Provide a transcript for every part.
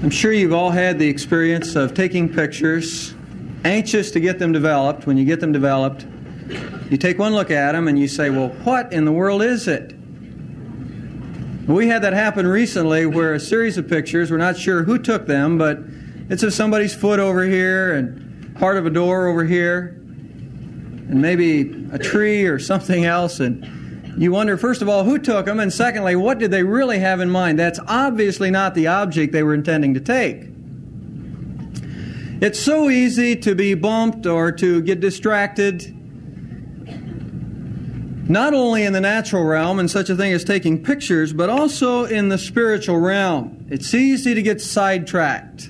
I'm sure you've all had the experience of taking pictures, anxious to get them developed. When you get them developed, you take one look at them and you say, well, what in the world is it? We had that happen recently where a series of pictures, we're not sure who took them, but it's of somebody's foot over here and part of a door over here and maybe a tree or something else, and you wonder, first of all, who took them, and secondly, what did they really have in mind? That's obviously not the object they were intending to take. It's so easy to be bumped or to get distracted, not only in the natural realm and such a thing as taking pictures, but also in the spiritual realm. It's easy to get sidetracked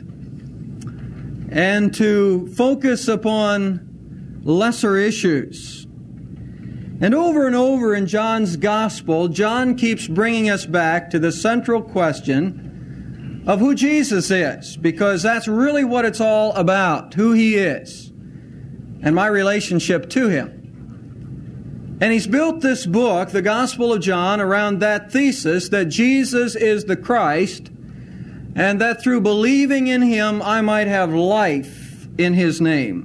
and to focus upon lesser issues. And over in John's Gospel, John keeps bringing us back to the central question of who Jesus is, because that's really what it's all about, who He is, and my relationship to Him. And He's built this book, the Gospel of John, around that thesis that Jesus is the Christ, and that through believing in Him, I might have life in His name.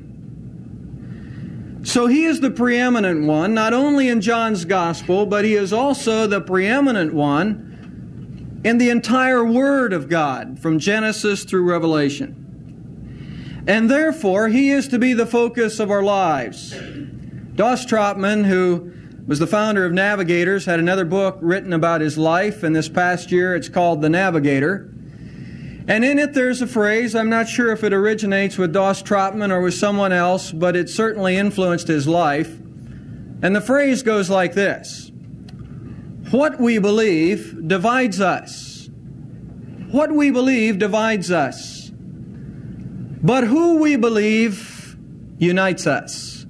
So He is the preeminent one, not only in John's Gospel, but He is also the preeminent one in the entire Word of God, from Genesis through Revelation. And therefore, He is to be the focus of our lives. Doss Trotman, who was the founder of Navigators, had another book written about his life, and this past year it's called The Navigator. And in it there's a phrase, I'm not sure if it originates with Doss Trotman or with someone else, but it certainly influenced his life. And the phrase goes like this: what we believe divides us. What we believe divides us. But who we believe unites us.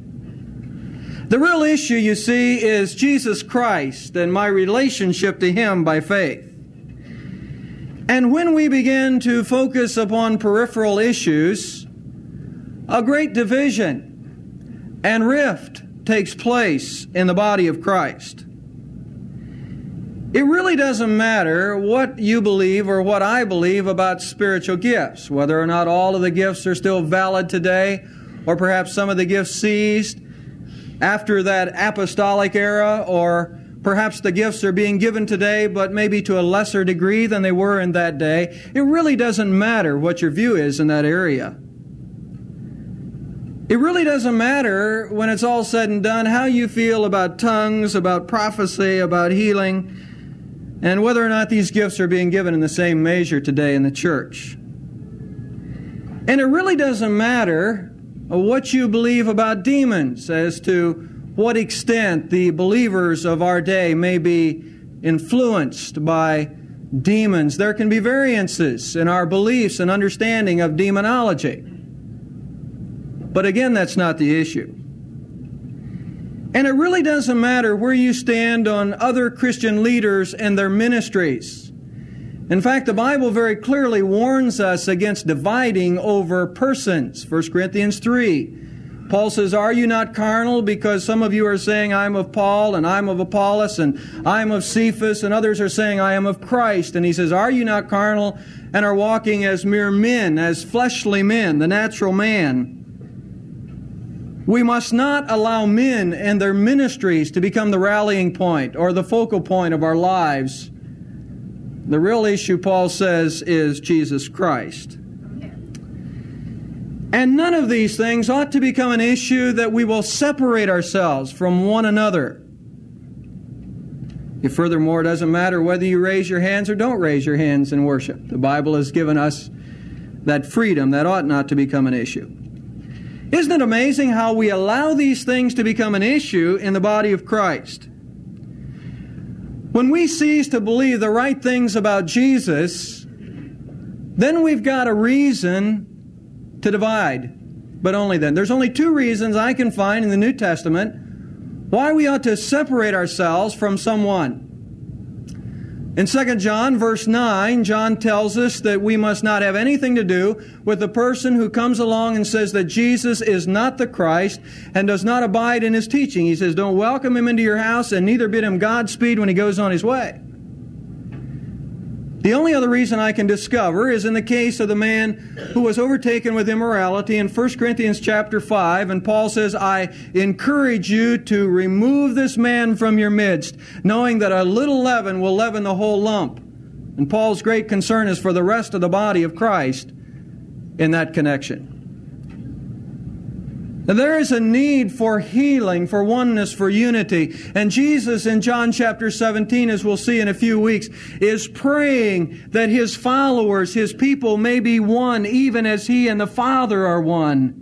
The real issue, you see, is Jesus Christ and my relationship to Him by faith. And when we begin to focus upon peripheral issues, a great division and rift takes place in the body of Christ. It really doesn't matter what you believe or what I believe about spiritual gifts, whether or not all of the gifts are still valid today, or perhaps some of the gifts seized after that apostolic era, or perhaps the gifts are being given today, but maybe to a lesser degree than they were in that day. It really doesn't matter what your view is in that area. It really doesn't matter, when it's all said and done, how you feel about tongues, about prophecy, about healing, and whether or not these gifts are being given in the same measure today in the church. And it really doesn't matter what you believe about demons, as to what extent the believers of our day may be influenced by demons. There can be variances in our beliefs and understanding of demonology. But again, that's not the issue. And it really doesn't matter where you stand on other Christian leaders and their ministries. In fact, the Bible very clearly warns us against dividing over persons. 1 Corinthians 3. Paul says, are you not carnal? Because some of you are saying, I'm of Paul, and I'm of Apollos, and I'm of Cephas, and others are saying, I am of Christ. And he says, are you not carnal and are walking as mere men, as fleshly men, the natural man? We must not allow men and their ministries to become the rallying point or the focal point of our lives. The real issue, Paul says, is Jesus Christ. And none of these things ought to become an issue that we will separate ourselves from one another. If furthermore, it doesn't matter whether you raise your hands or don't raise your hands in worship. The Bible has given us that freedom that ought not to become an issue. Isn't it amazing how we allow these things to become an issue in the body of Christ? When we cease to believe the right things about Jesus, then we've got a reason to divide, but only then. There's only two reasons I can find in the New Testament why we ought to separate ourselves from someone. In 2 John, verse 9, John tells us that we must not have anything to do with the person who comes along and says that Jesus is not the Christ and does not abide in His teaching. He says, don't welcome him into your house and neither bid him Godspeed when he goes on his way. The only other reason I can discover is in the case of the man who was overtaken with immorality in 1 Corinthians chapter 5, and Paul says, I encourage you to remove this man from your midst, knowing that a little leaven will leaven the whole lump. And Paul's great concern is for the rest of the body of Christ in that connection. Now, there is a need for healing, for oneness, for unity. And Jesus in John chapter 17, as we'll see in a few weeks, is praying that His followers, His people, may be one, even as He and the Father are one.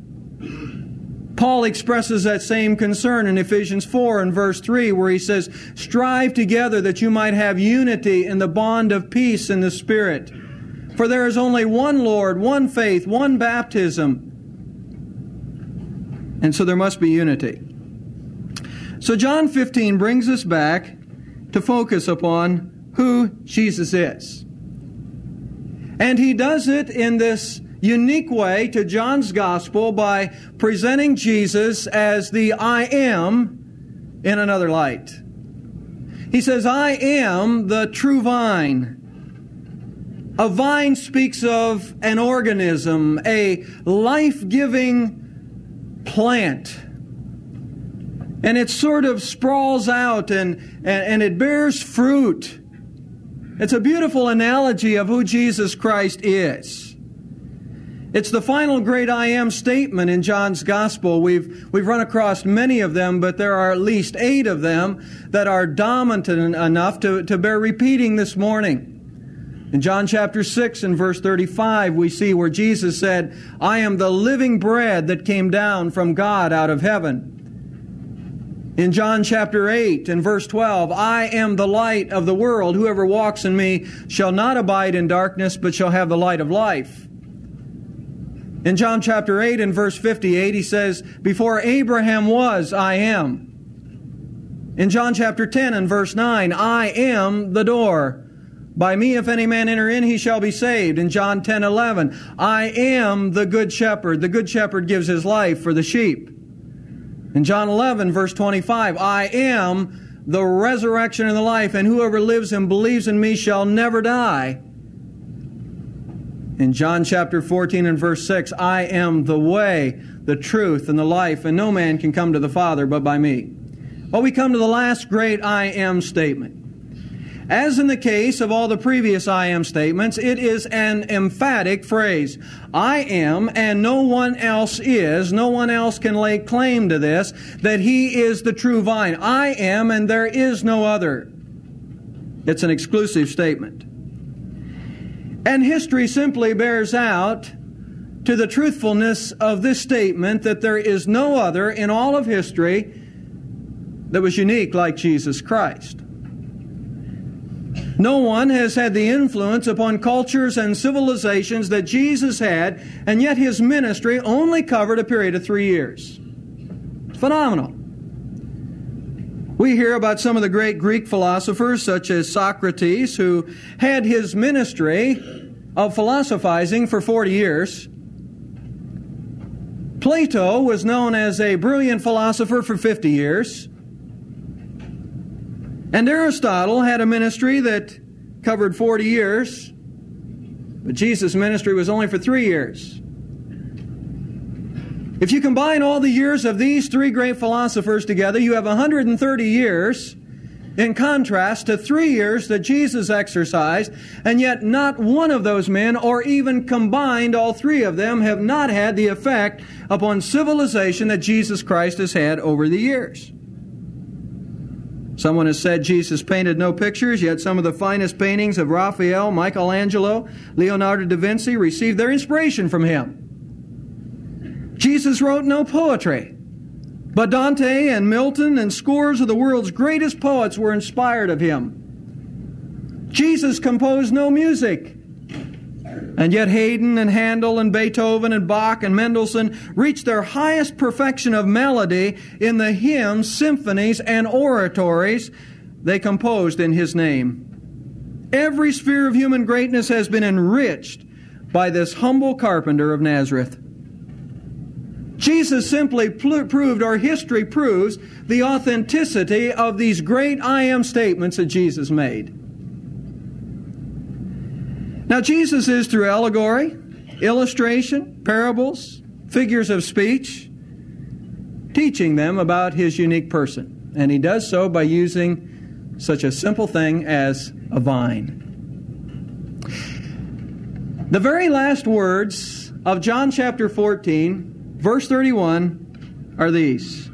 Paul expresses that same concern in Ephesians 4 and verse 3, where he says, strive together that you might have unity in the bond of peace in the Spirit. For there is only one Lord, one faith, one baptism. And so there must be unity. So John 15 brings us back to focus upon who Jesus is. And He does it in this unique way to John's Gospel by presenting Jesus as the I am in another light. He says, I am the true vine. A vine speaks of an organism, a life-giving plant. And it sort of sprawls out and it bears fruit. It's a beautiful analogy of who Jesus Christ is. It's the final great I am statement in John's Gospel. We've run across many of them, but there are at least 8 of them that are dominant enough to bear repeating this morning. In John chapter 6 and verse 35, we see where Jesus said, I am the living bread that came down from God out of heaven. In John chapter 8 and verse 12, I am the light of the world. Whoever walks in me shall not abide in darkness, but shall have the light of life. In John chapter 8 and verse 58, He says, before Abraham was, I am. In John chapter 10 and verse 9, I am the door. By me, if any man enter in, he shall be saved. In John 10:11, I am the good shepherd. The good shepherd gives his life for the sheep. In John 11, verse 25, I am the resurrection and the life, and whoever lives and believes in me shall never die. In John chapter 14 and verse 6, I am the way, the truth, and the life, and no man can come to the Father but by me. Well, we come to the last great I am statement. As in the case of all the previous I am statements, it is an emphatic phrase. I am, and no one else is. No one else can lay claim to this, that He is the true vine. I am, and there is no other. It's an exclusive statement. And history simply bears out to the truthfulness of this statement that there is no other in all of history that was unique like Jesus Christ. No one has had the influence upon cultures and civilizations that Jesus had, and yet His ministry only covered a period of 3 years. It's phenomenal. We hear about some of the great Greek philosophers, such as Socrates, who had his ministry of philosophizing for 40 years. Plato was known as a brilliant philosopher for 50 years. And Aristotle had a ministry that covered 40 years, but Jesus' ministry was only for 3 years. If you combine all the years of these 3 great philosophers together, you have 130 years, in contrast to 3 years that Jesus exercised, and yet not one of those men, or even combined all 3 of them, have not had the effect upon civilization that Jesus Christ has had over the years. Someone has said Jesus painted no pictures, yet some of the finest paintings of Raphael, Michelangelo, Leonardo da Vinci received their inspiration from him. Jesus wrote no poetry, but Dante and Milton and scores of the world's greatest poets were inspired of him. Jesus composed no music, and yet Haydn and Handel and Beethoven and Bach and Mendelssohn reached their highest perfection of melody in the hymns, symphonies, and oratories they composed in His name. Every sphere of human greatness has been enriched by this humble carpenter of Nazareth. Jesus simply proved, or history proves, the authenticity of these great I am statements that Jesus made. Now, Jesus is through allegory, illustration, parables, figures of speech, teaching them about His unique person. And He does so by using such a simple thing as a vine. The very last words of John chapter 14, verse 31, are these: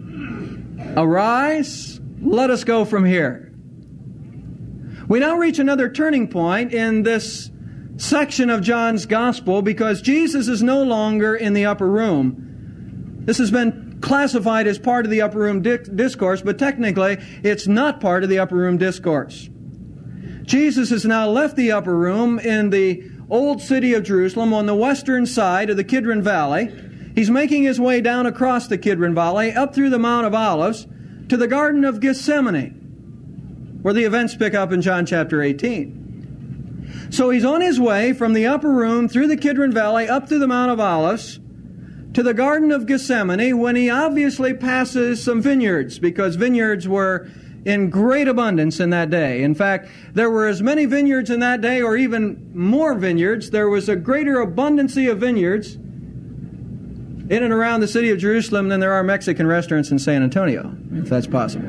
"Arise, let us go from here." We now reach another turning point in this section of John's Gospel because Jesus is no longer in the upper room. This has been classified as part of the upper room discourse, but technically it's not part of the upper room discourse. Jesus has now left the upper room in the old city of Jerusalem on the western side of the Kidron Valley. He's making his way down across the Kidron Valley, up through the Mount of Olives, to the Garden of Gethsemane, where the events pick up in John chapter 18. So he's on his way from the upper room through the Kidron Valley up through the Mount of Olives to the Garden of Gethsemane, when he obviously passes some vineyards, because vineyards were in great abundance in that day. In fact, there were as many vineyards in that day, or even more vineyards. There was a greater abundancy of vineyards in and around the city of Jerusalem than there are Mexican restaurants in San Antonio, if that's possible.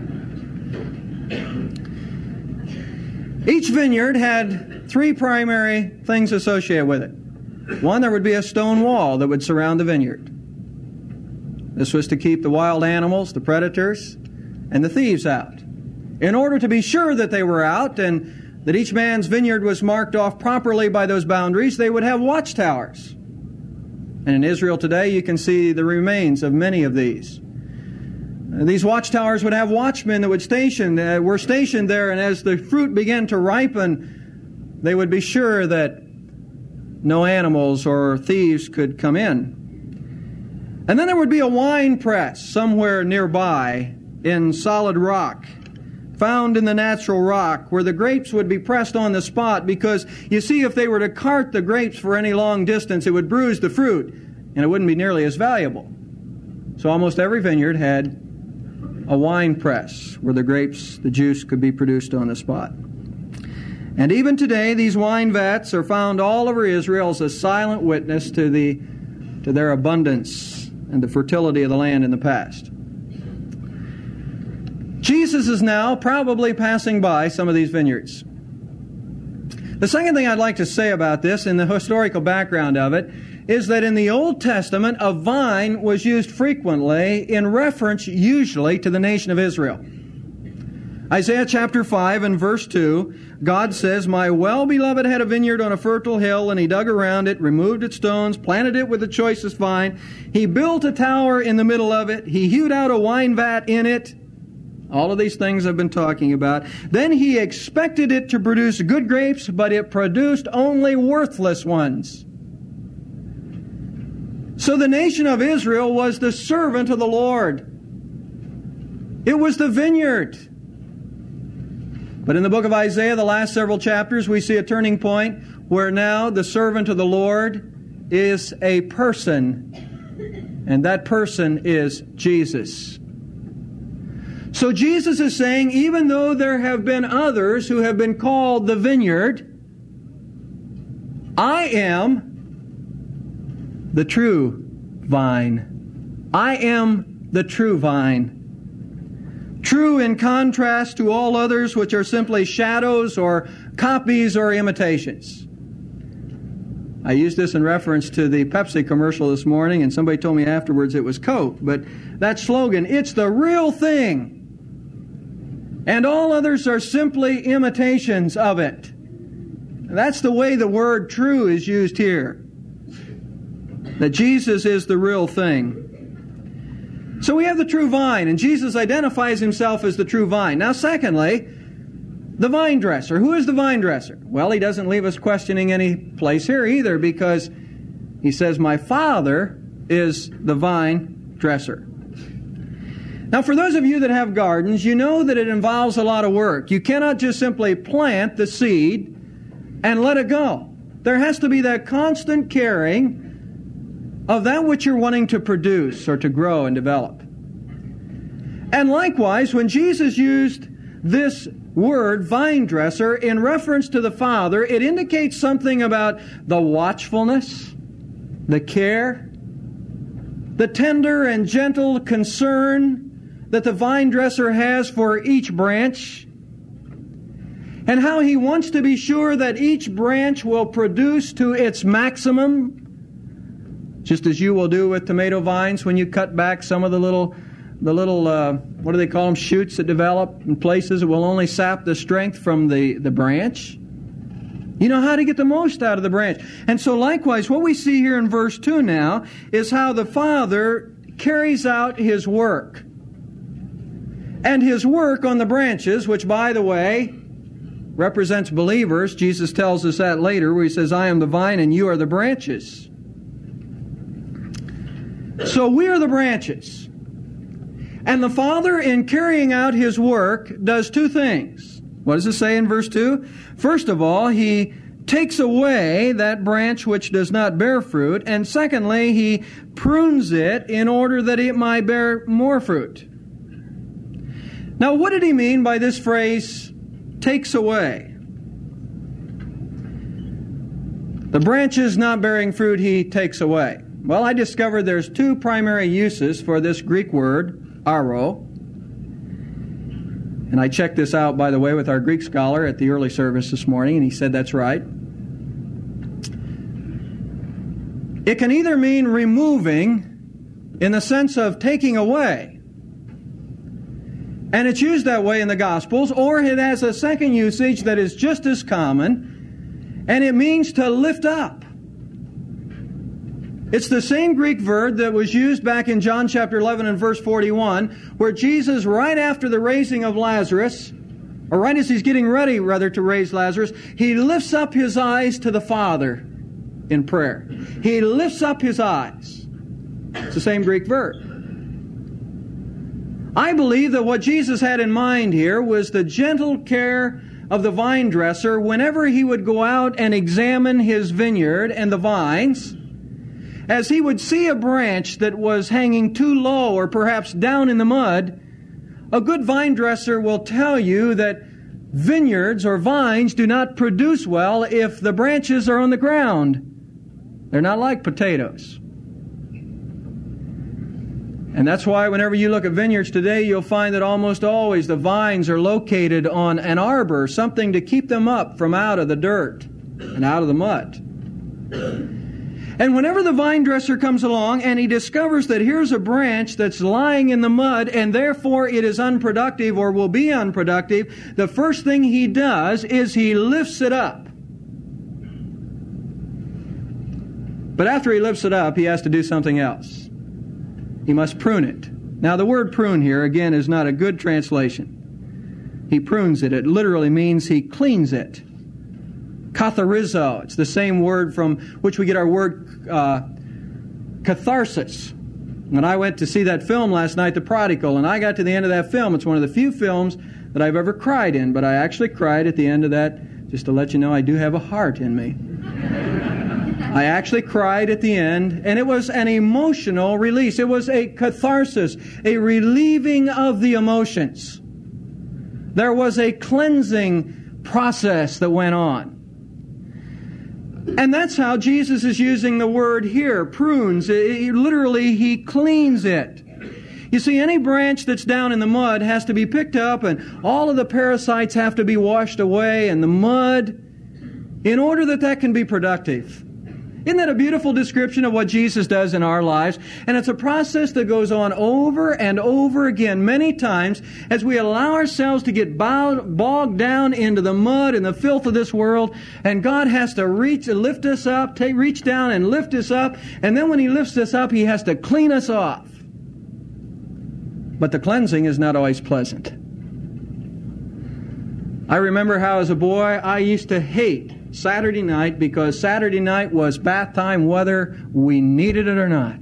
Each vineyard had three primary things associated with it. One, there would be a stone wall that would surround the vineyard. This was to keep the wild animals, the predators, and the thieves out. In order to be sure that they were out and that each man's vineyard was marked off properly by those boundaries, they would have watchtowers. And in Israel today, you can see the remains of many of these. These watchtowers would have watchmen that were stationed there, and as the fruit began to ripen, they would be sure that no animals or thieves could come in. And then there would be a wine press somewhere nearby in solid rock, found in the natural rock, where the grapes would be pressed on the spot, because, you see, if they were to cart the grapes for any long distance, it would bruise the fruit, and it wouldn't be nearly as valuable. So almost every vineyard had a wine press where the grapes, the juice, could be produced on the spot. And even today, these wine vats are found all over Israel as a silent witness to their abundance and the fertility of the land in the past. Jesus is now probably passing by some of these vineyards. The second thing I'd like to say about this, in the historical background of it, is that in the Old Testament, a vine was used frequently in reference usually to the nation of Israel. Isaiah chapter 5 and verse 2, God says, "My well-beloved had a vineyard on a fertile hill, and he dug around it, removed its stones, planted it with the choicest vine. He built a tower in the middle of it. He hewed out a wine vat in it." All of these things I've been talking about. "Then he expected it to produce good grapes, but it produced only worthless ones." So the nation of Israel was the servant of the Lord. It was the vineyard. But in the book of Isaiah, the last several chapters, we see a turning point where now the servant of the Lord is a person, and that person is Jesus. So Jesus is saying, even though there have been others who have been called the vineyard, I am the true vine. I am the true vine. True in contrast to all others which are simply shadows or copies or imitations. I used this in reference to the Pepsi commercial this morning, and somebody told me afterwards it was Coke. But that slogan, it's the real thing, and all others are simply imitations of it. That's the way the word true is used here. That Jesus is the real thing. So we have the true vine, and Jesus identifies himself as the true vine. Now, secondly, the vine dresser. Who is the vine dresser? Well, he doesn't leave us questioning any place here either, because he says, "My Father is the vine dresser." Now, for those of you that have gardens, you know that it involves a lot of work. You cannot just simply plant the seed and let it go. There has to be that constant caring of that which you're wanting to produce or to grow and develop. And likewise, when Jesus used this word, vine dresser, in reference to the Father, it indicates something about the watchfulness, the care, the tender and gentle concern that the vine dresser has for each branch, and how he wants to be sure that each branch will produce to its maximum, just as you will do with tomato vines when you cut back some of the little what do they call them, shoots that develop in places that will only sap the strength from the branch. You know how to get the most out of the branch. And so likewise, what we see here in verse 2 now is how the Father carries out His work. And His work on the branches, which, by the way, represents believers. Jesus tells us that later, where He says, I am the vine and you are the branches. So we are the branches. And the Father, in carrying out His work, does two things. What does it say in verse 2? First of all, He takes away that branch which does not bear fruit. And secondly, He prunes it in order that it might bear more fruit. Now, what did He mean by this phrase, takes away? The branches not bearing fruit He takes away. Well, I discovered there's two primary uses for this Greek word, aro. And I checked this out, by the way, with our Greek scholar at the early service this morning, and he said that's right. It can either mean removing in the sense of taking away, and it's used that way in the Gospels, or it has a second usage that is just as common, and it means to lift up. It's the same Greek verb that was used back in John chapter 11 and verse 41, where Jesus, right after the raising of Lazarus, or right as He's getting ready, rather, to raise Lazarus, He lifts up His eyes to the Father in prayer. He lifts up His eyes. It's the same Greek verb. I believe that what Jesus had in mind here was the gentle care of the vine dresser whenever he would go out and examine his vineyard and the vines. As he would see a branch that was hanging too low or perhaps down in the mud, a good vine dresser will tell you that vineyards or vines do not produce well if the branches are on the ground. They're not like potatoes. And that's why whenever you look at vineyards today, you'll find that almost always the vines are located on an arbor, something to keep them up from out of the dirt and out of the mud. And whenever the vine dresser comes along and he discovers that here's a branch that's lying in the mud and therefore it is unproductive or will be unproductive, the first thing he does is he lifts it up. But after he lifts it up, he has to do something else. He must prune it. Now, the word prune here, again, is not a good translation. He prunes it. It literally means he cleans it. Katharizo. It's the same word from which we get our word catharsis. When I went to see that film last night, The Prodigal, and I got to the end of that film, it's one of the few films that I've ever cried in, but I actually cried at the end of that, just to let you know I do have a heart in me. I actually cried at the end, and it was an emotional release. It was a catharsis, a relieving of the emotions. There was a cleansing process that went on. And that's how Jesus is using the word here, prunes. Literally, he cleans it. You see, any branch that's down in the mud has to be picked up, and all of the parasites have to be washed away, and the mud, in order that that can be productive. Isn't that a beautiful description of what Jesus does in our lives? And it's a process that goes on over and over again many times as we allow ourselves to get bogged down into the mud and the filth of this world. And God has to reach and lift us up, reach down and lift us up. And then when He lifts us up, He has to clean us off. But the cleansing is not always pleasant. I remember how as a boy I used to hate Saturday night because Saturday night was bath time whether we needed it or not.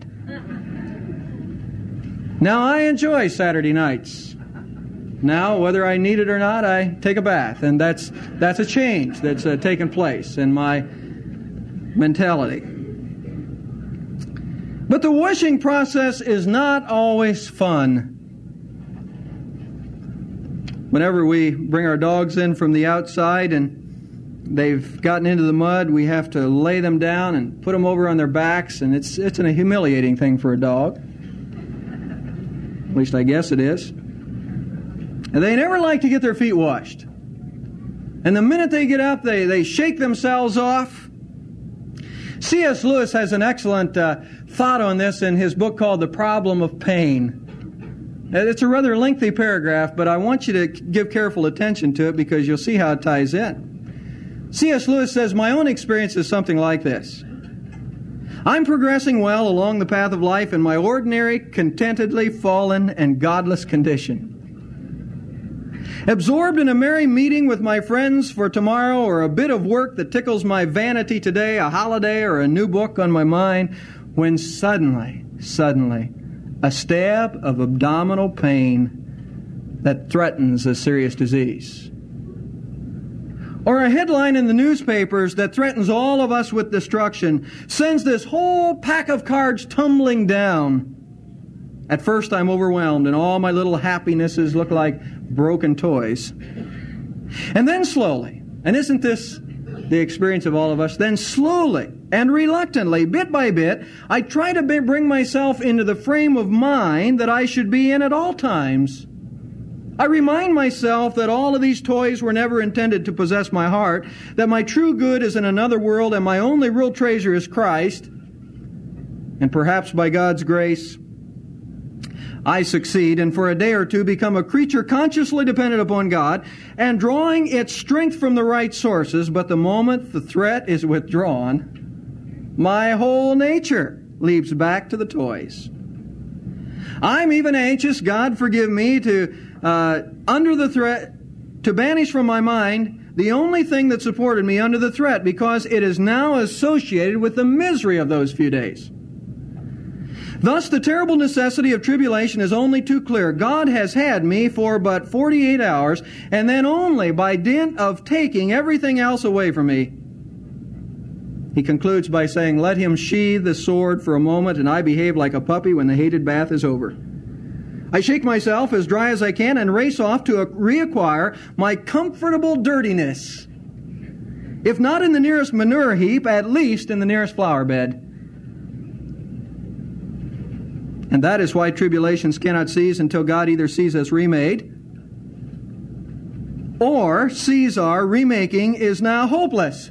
Now I enjoy Saturday nights. Now, whether I need it or not, I take a bath. And that's a change that's taken place in my mentality. But the washing process is not always fun. Whenever we bring our dogs in from the outside and they've gotten into the mud, we have to lay them down and put them over on their backs, and it's a humiliating thing for a dog. At least I guess it is. And they never like to get their feet washed. And the minute they get up, they shake themselves off. C.S. Lewis has an excellent thought on this in his book called The Problem of Pain. It's a rather lengthy paragraph, but I want you to give careful attention to it because you'll see how it ties in. C.S. Lewis says, my own experience is something like this. I'm progressing well along the path of life in my ordinary, contentedly fallen, and godless condition. Absorbed in a merry meeting with my friends for tomorrow, or a bit of work that tickles my vanity today, a holiday, or a new book on my mind, when suddenly, a stab of abdominal pain that threatens a serious disease. Or a headline in the newspapers that threatens all of us with destruction, sends this whole pack of cards tumbling down. At first I'm overwhelmed and all my little happinesses look like broken toys. And then slowly, and isn't this the experience of all of us? Then slowly and reluctantly, bit by bit, I try to bring myself into the frame of mind that I should be in at all times. I remind myself that all of these toys were never intended to possess my heart, that my true good is in another world and my only real treasure is Christ. And perhaps by God's grace, I succeed and for a day or two become a creature consciously dependent upon God and drawing its strength from the right sources, but the moment the threat is withdrawn, my whole nature leaps back to the toys. I'm even anxious, God forgive me, to under the threat, to banish from my mind the only thing that supported me under the threat, because it is now associated with the misery of those few days. Thus, the terrible necessity of tribulation is only too clear. God has had me for but 48 hours, and then only by dint of taking everything else away from me. He concludes by saying, let him sheathe the sword for a moment, and I behave like a puppy when the hated bath is over. I shake myself as dry as I can and race off to reacquire my comfortable dirtiness. If not in the nearest manure heap, at least in the nearest flower bed. And that is why tribulations cannot cease until God either sees us remade or sees our remaking is now hopeless.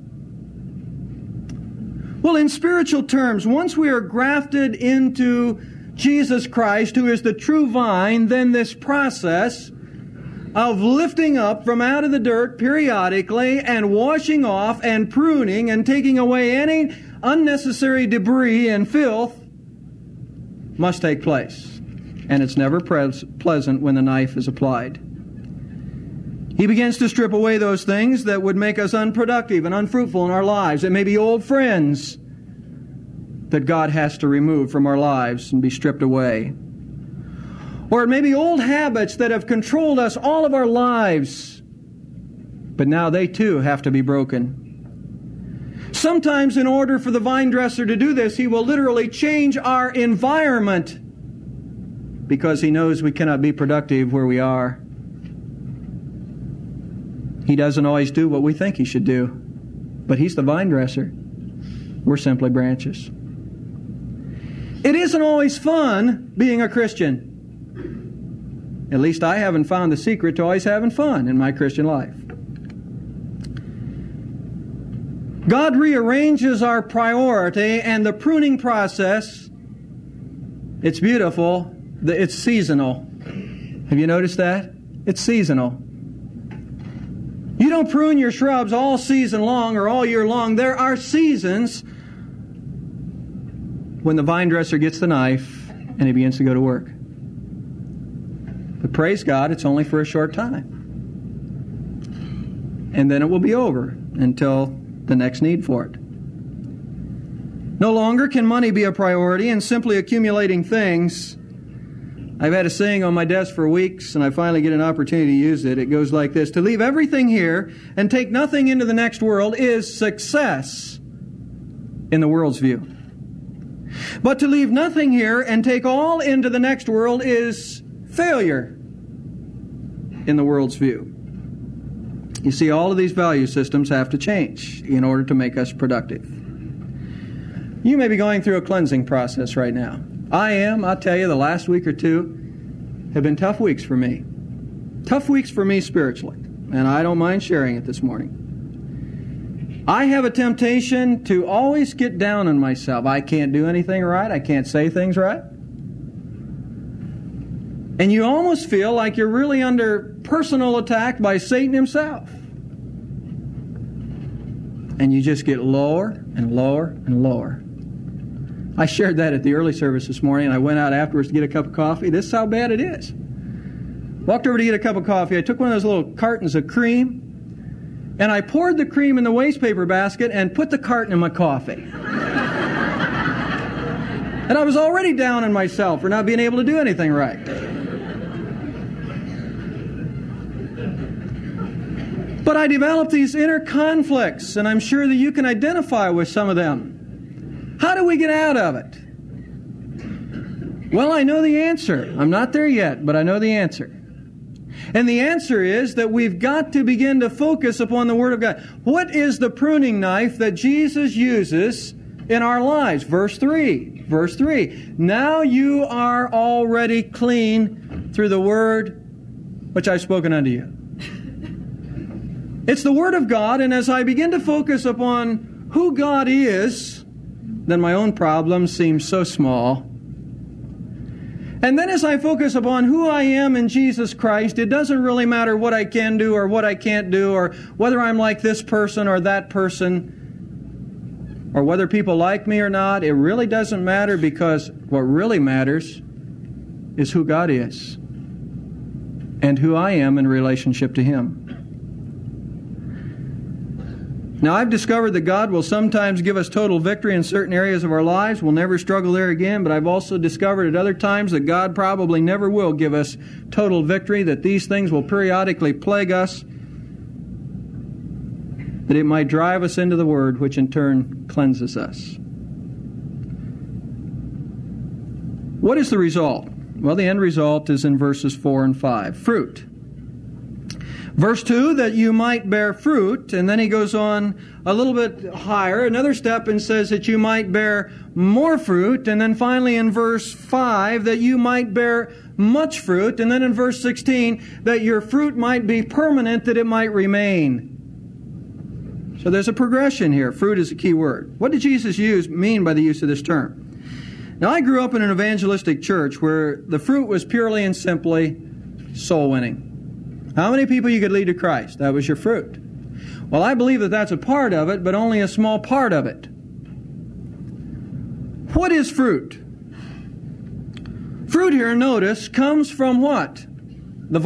Well, in spiritual terms, once we are grafted into Jesus Christ, who is the true vine, then this process of lifting up from out of the dirt periodically and washing off and pruning and taking away any unnecessary debris and filth must take place. And it's never pleasant when the knife is applied. He begins to strip away those things that would make us unproductive and unfruitful in our lives. It may be old friends that God has to remove from our lives and be stripped away. Or it may be old habits that have controlled us all of our lives, but now they too have to be broken. Sometimes in order for the vine dresser to do this, he will literally change our environment because he knows we cannot be productive where we are. He doesn't always do what we think he should do, but he's the vine dresser. We're simply branches. It isn't always fun being a Christian. At least I haven't found the secret to always having fun in my Christian life. God rearranges our priority, and the pruning process, it's beautiful, it's seasonal. Have you noticed that? It's seasonal. You don't prune your shrubs all season long or all year long. There are seasons when the vine dresser gets the knife and he begins to go to work. But praise God, it's only for a short time. And then it will be over until the next need for it. No longer can money be a priority and simply accumulating things. I've had a saying on my desk for weeks, and I finally get an opportunity to use it. It goes like this: to leave everything here and take nothing into the next world is success in the world's view. But to leave nothing here and take all into the next world is failure in the world's view. You see, all of these value systems have to change in order to make us productive. You may be going through a cleansing process right now. I am. I'll tell you, the last week or two have been tough weeks for me. Tough weeks for me spiritually. And I don't mind sharing it this morning. I have a temptation to always get down on myself. I can't do anything right. I can't say things right. And you almost feel like you're really under personal attack by Satan himself. And you just get lower and lower and lower. I shared that at the early service this morning, and I went out afterwards to get a cup of coffee. This is how bad it is. Walked over to get a cup of coffee. I took one of those little cartons of cream, and I poured the cream in the waste paper basket and put the carton in my coffee. And I was already down on myself for not being able to do anything right. But I developed these inner conflicts, and I'm sure that you can identify with some of them. How do we get out of it? Well, I know the answer. I'm not there yet, but I know the answer. And the answer is that we've got to begin to focus upon the Word of God. What is the pruning knife that Jesus uses in our lives? Verse 3. Verse 3. Now you are already clean through the Word which I've spoken unto you. It's the Word of God, and as I begin to focus upon who God is, then my own problems seem so small. And then as I focus upon who I am in Jesus Christ, it doesn't really matter what I can do or what I can't do, or whether I'm like this person or that person, or whether people like me or not. It really doesn't matter, because what really matters is who God is and who I am in relationship to Him. Now, I've discovered that God will sometimes give us total victory in certain areas of our lives. We'll never struggle there again. But I've also discovered at other times that God probably never will give us total victory, that these things will periodically plague us, that it might drive us into the Word, which in turn cleanses us. What is the result? Well, the end result is in verses 4 and 5. Fruit. Verse 2, that you might bear fruit, and then he goes on a little bit higher, another step, and says that you might bear more fruit, and then finally in verse 5, that you might bear much fruit, and then in verse 16, that your fruit might be permanent, that it might remain. So there's a progression here. Fruit is a key word. What did Jesus mean by the use of this term? Now, I grew up in an evangelistic church where the fruit was purely and simply soul winning. How many people you could lead to Christ? That was your fruit. Well, I believe that that's a part of it, but only a small part of it. What is fruit? Fruit here, notice, comes from what? The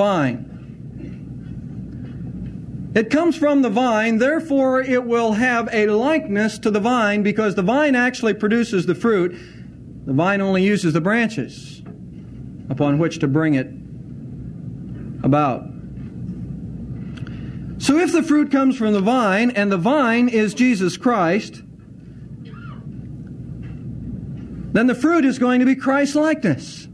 vine. It comes from the vine, therefore it will have a likeness to the vine, because the vine actually produces the fruit. The vine only uses the branches upon which to bring it about. So if the fruit comes from the vine, and the vine is Jesus Christ, then the fruit is going to be Christ-likeness.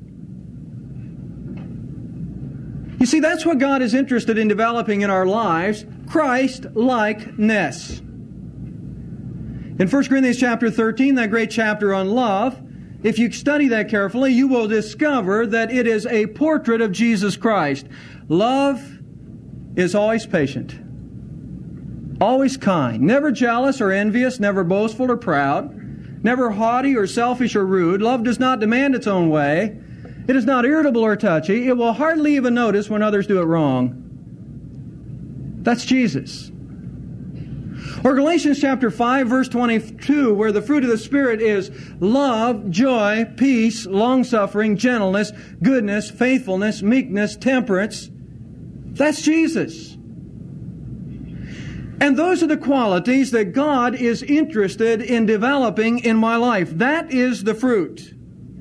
You see, that's what God is interested in developing in our lives, Christ-likeness. In 1 Corinthians chapter 13, that great chapter on love, if you study that carefully, you will discover that it is a portrait of Jesus Christ. Love is always patient, always kind, never jealous or envious, never boastful or proud, never haughty or selfish or rude. Love does not demand its own way. It is not irritable or touchy. It will hardly even notice when others do it wrong. That's Jesus. Or Galatians chapter 5, verse 22, where the fruit of the Spirit is love, joy, peace, long-suffering, gentleness, goodness, faithfulness, meekness, temperance. That's Jesus. And those are the qualities that God is interested in developing in my life. That is the fruit.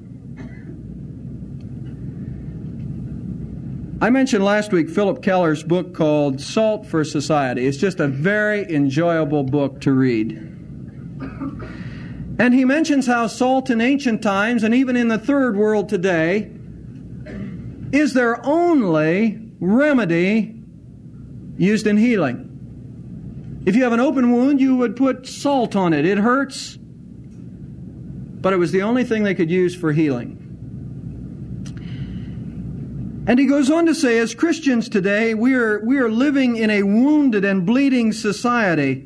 I mentioned last week Philip Keller's book called Salt for Society. It's just a very enjoyable book to read. And he mentions how salt in ancient times, and even in the third world today, is there only remedy used in healing. If you have an open wound, you would put salt on it. It hurts, but it was the only thing they could use for healing. And he goes on to say, as Christians today, we are living in a wounded and bleeding society.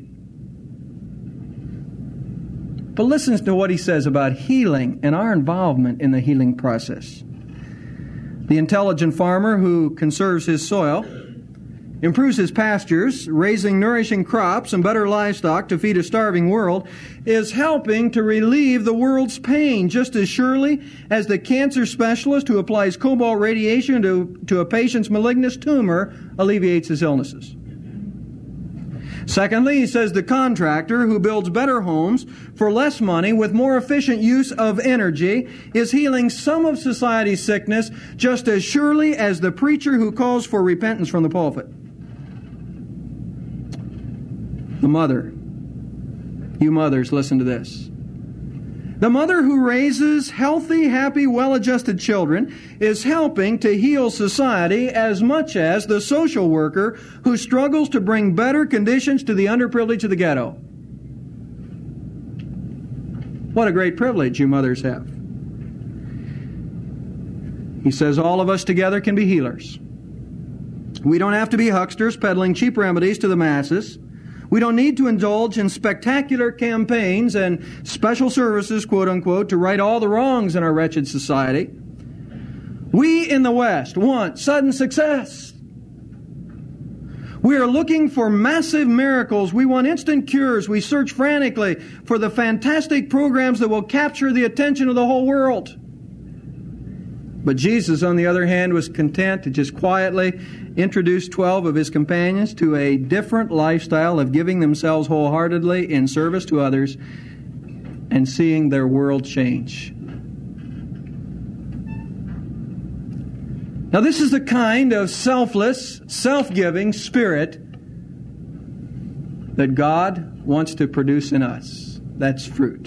But listen to what he says about healing and our involvement in the healing process. The intelligent farmer who conserves his soil, improves his pastures, raising nourishing crops and better livestock to feed a starving world, is helping to relieve the world's pain just as surely as the cancer specialist who applies cobalt radiation to a patient's malignant tumor alleviates his illnesses. Secondly, he says the contractor who builds better homes for less money with more efficient use of energy is healing some of society's sickness just as surely as the preacher who calls for repentance from the pulpit. The mother. You mothers, listen to this. The mother who raises healthy, happy, well-adjusted children is helping to heal society as much as the social worker who struggles to bring better conditions to the underprivileged of the ghetto. What a great privilege you mothers have. He says all of us together can be healers. We don't have to be hucksters peddling cheap remedies to the masses. We don't need to indulge in spectacular campaigns and special services, quote unquote, to right all the wrongs in our wretched society. We in the West want sudden success. We are looking for massive miracles. We want instant cures. We search frantically for the fantastic programs that will capture the attention of the whole world. But Jesus, on the other hand, was content to just quietly introduce 12 of his companions to a different lifestyle of giving themselves wholeheartedly in service to others and seeing their world change. Now, this is the kind of selfless, self-giving spirit that God wants to produce in us. That's fruit.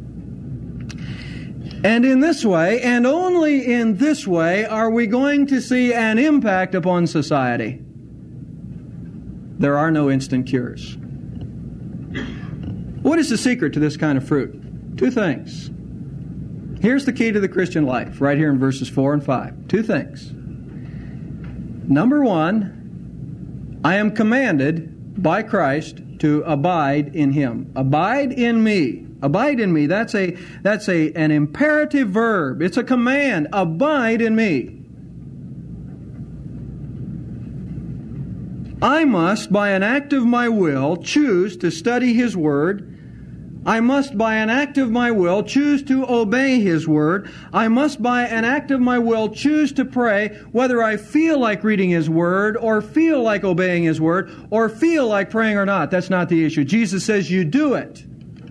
And in this way, and only in this way, are we going to see an impact upon society. There are no instant cures. What is the secret to this kind of fruit? Two things. Here's the key to the Christian life, right here in verses 4 and 5. Two things. Number one, I am commanded by Christ to abide in Him. Abide in me. Abide in me. That's an imperative verb. It's a command. Abide in me. I must, by an act of my will, choose to study His Word. I must, by an act of my will, choose to obey His Word. I must, by an act of my will, choose to pray, whether I feel like reading His Word, or feel like obeying His Word, or feel like praying or not. That's not the issue. Jesus says you do it.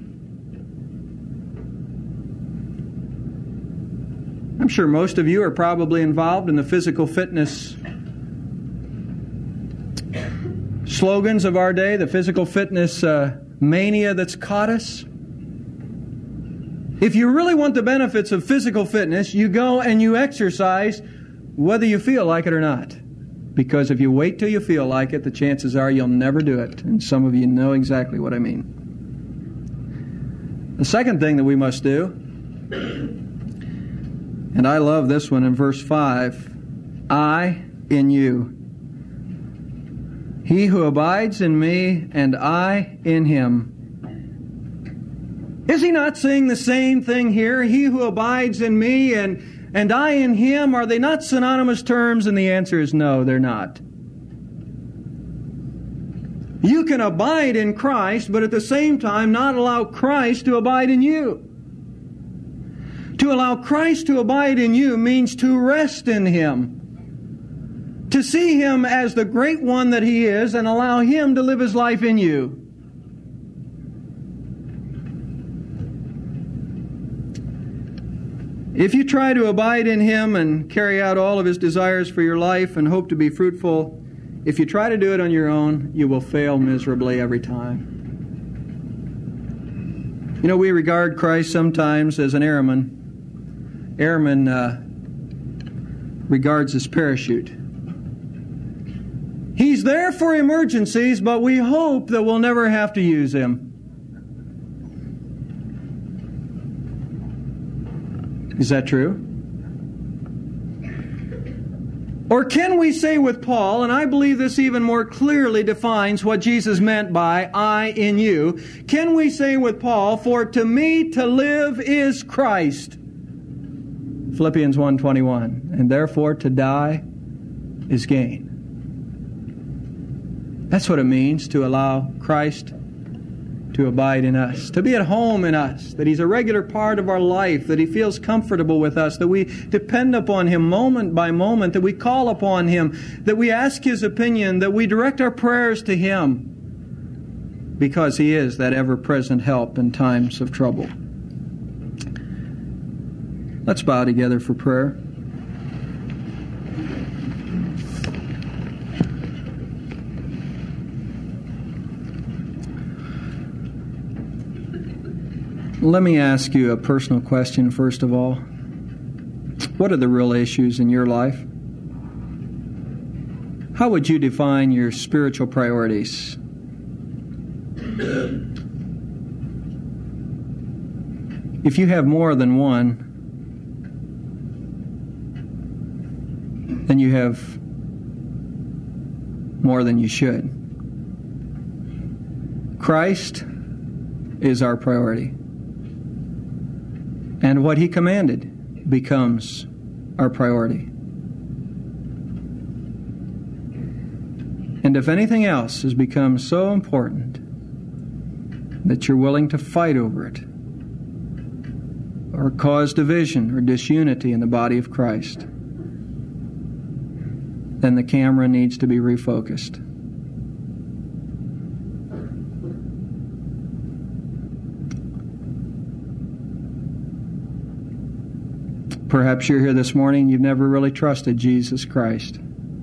I'm sure most of you are probably involved in the physical fitness slogans of our day, the physical fitness mania that's caught us. If you really want the benefits of physical fitness, you go and you exercise whether you feel like it or not. Because if you wait till you feel like it, the chances are you'll never do it. And some of you know exactly what I mean. The second thing that we must do, and I love this one in verse 5, I in you. He who abides in me and I in him. Is he not saying the same thing here? He who abides in me and I in him, are they not synonymous terms? And the answer is no, they're not. You can abide in Christ, but at the same time not allow Christ to abide in you. To allow Christ to abide in you means to rest in Him. To see Him as the great one that He is and allow Him to live His life in you. If you try to abide in Him and carry out all of His desires for your life and hope to be fruitful, if you try to do it on your own, you will fail miserably every time. You know, we regard Christ sometimes as an airman. Airman regards his parachute. He's there for emergencies, but we hope that we'll never have to use Him. Is that true? Or can we say with Paul, and I believe this even more clearly defines what Jesus meant by I in you, can we say with Paul, for to me to live is Christ. Philippians 1:21, and therefore to die is gain. That's what it means to allow Christ to abide in us, to be at home in us, that He's a regular part of our life, that He feels comfortable with us, that we depend upon Him moment by moment, that we call upon Him, that we ask His opinion, that we direct our prayers to Him, because He is that ever-present help in times of trouble. Let's bow together for prayer. Let me ask you a personal question first of all. What are the real issues in your life? How would you define your spiritual priorities? If you have more than one, then you have more than you should. Christ is our priority. And what He commanded becomes our priority. And if anything else has become so important that you're willing to fight over it, or cause division or disunity in the body of Christ, then the camera needs to be refocused. Perhaps you're here this morning, you've never really trusted Jesus Christ.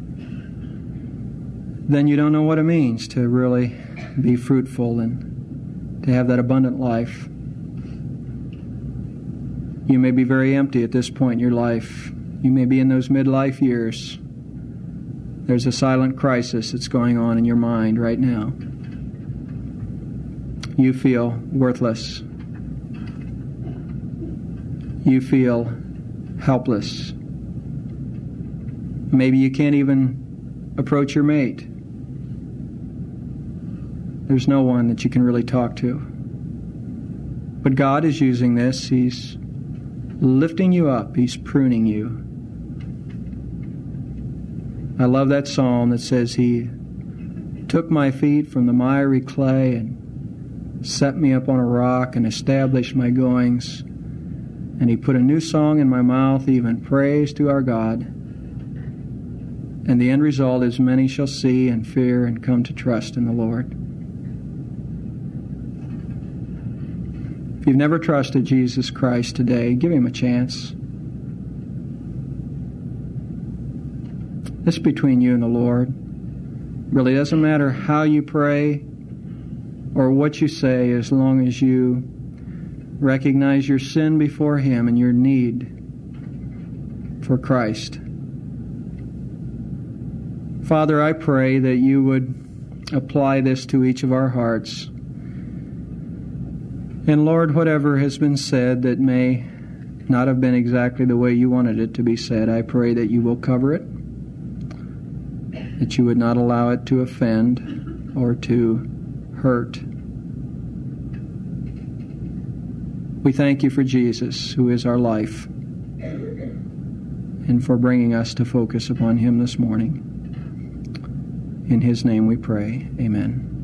Then you don't know what it means to really be fruitful and to have that abundant life. You may be very empty at this point in your life. You may be in those midlife years. There's a silent crisis that's going on in your mind right now. You feel worthless. You feel helpless. Maybe you can't even approach your mate. There's no one that you can really talk to. But God is using this. He's lifting you up. He's pruning you. I love that psalm that says He took my feet from the miry clay and set me up on a rock and established my goings. And He put a new song in my mouth, even praise to our God. And the end result is many shall see and fear and come to trust in the Lord. If you've never trusted Jesus Christ today, give Him a chance. This is between you and the Lord. Really doesn't matter how you pray or what you say, as long as you recognize your sin before Him and your need for Christ. Father, I pray that You would apply this to each of our hearts. And Lord, whatever has been said that may not have been exactly the way You wanted it to be said, I pray that You will cover it, that You would not allow it to offend or to hurt. We thank You for Jesus, who is our life, and for bringing us to focus upon Him this morning. In His name we pray. Amen.